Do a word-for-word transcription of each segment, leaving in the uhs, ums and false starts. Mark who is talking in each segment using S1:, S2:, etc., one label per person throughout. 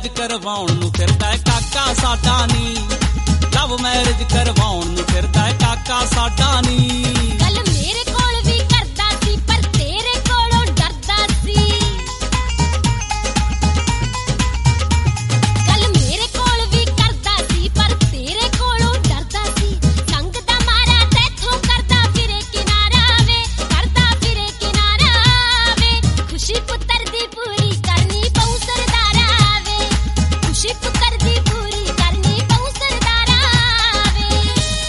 S1: Marriage ਕਰਵਾਉਣ ਨੂੰ ਫਿਰਦਾ ਏ ਕਾਕਾ ਸਾਡਾ ਨੀ। ਲਵ ਮੈਰਿਜ ਕਰਵਾਉਣ ਨੂੰ ਫਿਰਦਾ ਏ ਕਾਕਾ ਸਾਡਾ ਨੀ।
S2: ਗੱਲ ਮੇਰੇ ਕੋਲ ਵੀ ਕਰਦਾ ਸੀ ਪਰ ਤੇਰੇ ਕੋਲੋਂ ਡਰਦਾ ਸੀ। ਗੱਲ ਮੇਰੇ ਕੋਲ ਵੀ ਕਰਦਾ ਸੀ ਪਰ ਤੇਰੇ ਕੋਲੋਂ ਡਰਦਾ ਸੀ। ਸੰਗ ਦਾ ਮਾਰਾ ਤੈਥੋਂ ਕਰਦਾ ਫਿਰੇ ਕਿਨਾਰਾ ਵੇ, ਕਰਦਾ ਫਿਰੇ ਕਿਨਾਰਾ ਵੇ। ਖੁਸ਼ੀ ਪੁੱਤਰ ਦੀ ਪੂਰੀ ਕਰਨੀ ਪਊ ਸਰਦਾਰਾ ਵੇ, ਖੁਸ਼ੀ ਪੁੱਤਰ ਦੀ ਪੂਰੀ ਕਰਨੀ ਪਊ ਸਰਦਾਰਾ ਵੇ।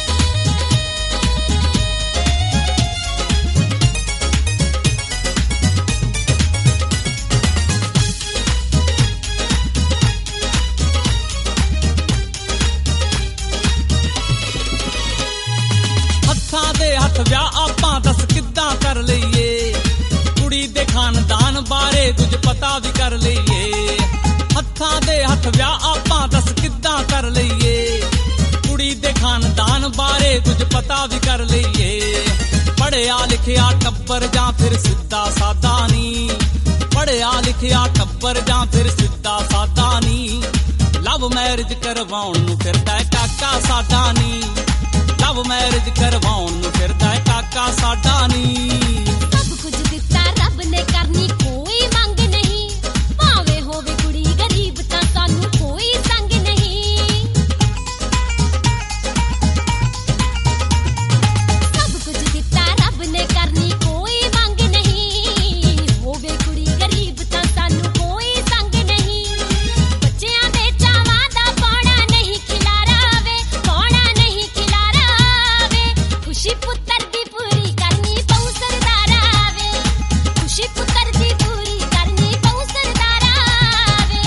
S1: ਹੱਥਾਂ ਦੇ ਹੱਥ ਵਿਆਹ ਆਪਾਂ ਦੱਸ ਕਿੱਦਾਂ ਕਰ ਲਈਏ। ਕੁੜੀ ਦੇ ਖਾਨਦਾਨ ਬਾਰੇ ਕੁਝ ਪਤਾ ਵੀ ਕਰ ਲਈਏ। ਹੱਥਾਂ ਦੇ ਹੱਥ ਵਿਆਹ ਆਪਾਂ ਦੱਸ ਕਿੱਦਾਂ ਕਰ ਲਈਏ। ਕੁੜੀ ਦੇ ਖਾਨਦਾਨ ਬਾਰੇ ਕੁਝ ਪਤਾ ਵੀ ਕਰ ਲਈਏ। ਪੜ੍ਹਿਆ ਲਿਖਿਆ ਟੱਬਰ ਜਾਂ ਫਿਰ ਸਿੱਧਾ ਸਾਦਾ ਨੀ। ਪੜ੍ਹਿਆ ਲਿਖਿਆ ਟੱਬਰ ਜਾਂ ਫਿਰ ਸਿੱਧਾ ਸਾਦਾ ਨੀ। ਲਵ ਮੈਰਿਜ ਕਰਵਾਉਣ ਨੂੰ ਫਿਰਦਾ ਏ ਕਾਕਾ ਸਾਡਾ ਨੀ। ਲਵ ਮੈਰਿਜ ਕਰਵਾਉਣ ਨੂੰ ਫਿਰਦਾ ਏ ਕਾਕਾ ਸਾਡਾ ਨੀ।
S2: ਸਭ ਕੁਝ ਦਿੱਤਾ ਰੱਬ ਨੇ ਕਰਨੀ ਕੋਈ ਮੰਗ ਨਹੀਂ। ਭਾਵੇਂ ਹੋਵੇ ਕੁੜੀ ਗਰੀਬ ਤਾਂ ਸਾਨੂੰ ਕੋਈ ਸੰਗ ਨਹੀਂ। ਸਭ ਕੁਝ ਦਿੱਤਾ ਰੱਬ ਨੇ ਕਰਨੀ ਕੋਈ ਮੰਗ ਨਹੀਂ। ਹੋਵੇ ਕੁੜੀ ਗਰੀਬ ਤਾਂ ਸਾਨੂੰ ਕੋਈ ਸੰਗ ਨਹੀਂ। ਬੱਚਿਆਂ ਦੇ ਚਾਵਾਂ ਦਾ ਪਾਉਣਾ ਨਹੀਂ ਖਿਲਾਰਾ ਵੇ, ਪਾਉਣਾ ਨਹੀਂ ਖਿਲਾਰਾ ਵੇ। ਖੁਸ਼ੀ ਪੁੱਤਰ ਦੀ ਪੂਰੀ ਕਰਨੀ ਪਊ ਸਰਦਾਰਾ ਵੇ, ਖੁਸ਼ੀ ਪੁੱਤਰ ਦੀ ਪੂਰੀ ਕਰਨੀ ਪਊ ਸਰਦਾਰਾ ਵੇ।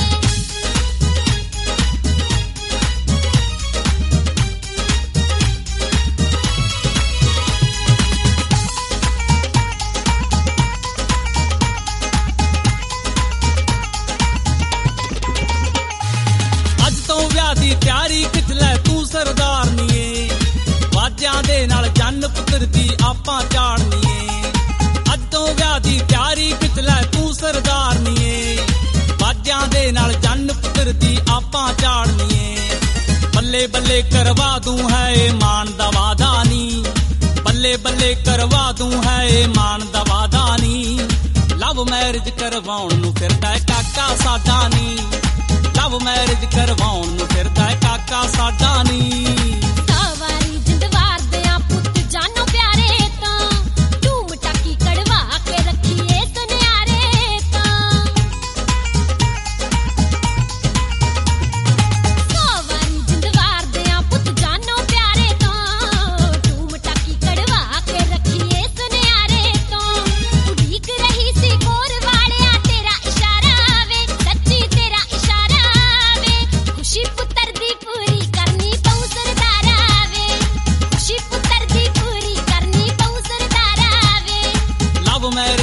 S1: ਅੱਜ ਤੋਂ ਵਿਆਹ ਦੀ ਤਿਆਰੀ ਖਿੱਚ ਲੈ ਤੂੰ ਸਰਦਾਰਨੀਏ। ਵਾਜਿਆਂ ਦੇ ਨਾਲ ਜੰਨ ਪੁੱਤਰ ਦੀ ਆਪਾਂ ਚਾੜਨੀਏ। ਅੱਜ ਤੋਂ ਵਿਆਹ ਦੀ ਤਿਆਰੀ ਖਿੱਚ ਲੈ ਤੂੰ ਸਰਦਾਰਨੀਏ। ਵਾਜਿਆਂ ਦੇ ਨਾਲ ਜੰਨ ਪੁੱਤਰ ਦੀ ਆਪਾਂ ਚਾੜਨੀਏ। ਬੱਲੇ ਬੱਲੇ ਕਰਵਾ ਦੂੰ ਹੈ ਇਹ ਮਾਣ ਦਾ ਵਾਦਾ ਨੀ। ਬੱਲੇ ਬੱਲੇ ਕਰਵਾ ਦੂੰ ਹੈ ਇਹ ਮਾਣ ਦਾ ਵਾਦਾ ਨੀ। ਲਵ ਮੈਰਿਜ ਕਰਵਾਉਣ ਨੂੰ ਫਿਰਦਾ ਏ ਕਾਕਾ ਸਾਡਾ ਨੀ। ਲਵ ਮੈਰਿਜ ਕਰਵਾਉਣ ਨੂੰ ਫਿਰਦਾ ਏ ਕਾਕਾ ਸਾਡਾ ਨੀ।
S2: ਸਾਵਾਰੀ ਜਿੰਦ ਵਾਰਦਿਆਂ ਪੁੱਤ ਜਾਨੋ ਪਿਆਰੇ ਤਾਂ, ਧੂਮ ਟਾਕੀ ਕੜਵਾ ਕੇ ਰੱਖੀਏ ਸੁਨਿਆਰੇ ਤਾਂ। ਸਾਵਾਰੀ ਜਿੰਦ ਵਾਰਦਿਆਂ ਪੁੱਤ ਜਾਨੋ ਪਿਆਰੇ ਤਾਂ, ਧੂਮ ਟਾਕੀ ਕੜਵਾ ਕੇ ਰੱਖੀਏ ਸੁਨਿਆਰੇ ਤਾਂ। ਉਡੀਕ ਰਹੀ ਸੀ ਕੋਰ ਵਾਲਿਆ ਤੇਰਾ ਇਸ਼ਾਰਾ ਵੇ, ਸੱਚੀ ਤੇਰਾ ਇਸ਼ਾਰਾ ਵੇ। ਖੁਸ਼ੀ ਪੁੱਤਰ ਦੀ ਪੂਰੀ ਕਰਨੀ ਪਊ ਸਰਦਾਰਾ ਵੇ, ਖੁਸ਼ੀ ਪੁੱਤਰ ਦੀ ਪੂਰੀ ਕਰਨੀ ਪਊ ਸਰਦਾਰਾ ਵੇ।
S1: Love marriage